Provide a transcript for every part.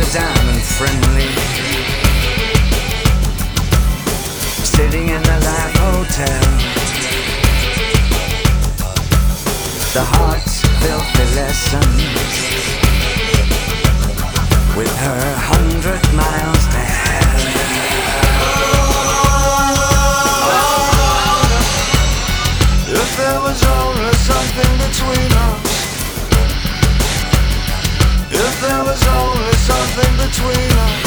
down and friendly, sitting in the Life Hotel. The heart's filthy lessons with her 100 miles to hell. If there was only something between us, if there was only something between us,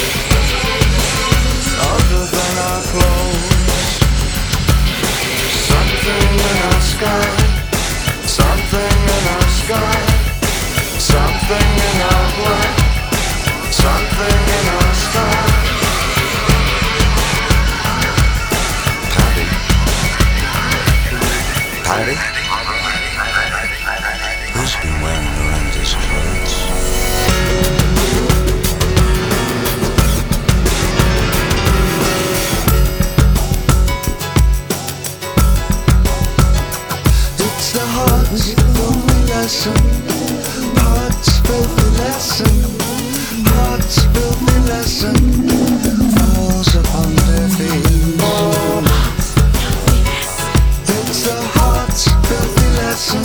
other than our clothes, something in our sky, something in our sky, something in our blood, something in our sky. Patty? Who's been wearing Miranda's clothes? It's the heart's filthy lesson, heart's filthy lesson, heart's filthy lesson falls upon their feet. It's the heart's filthy lesson,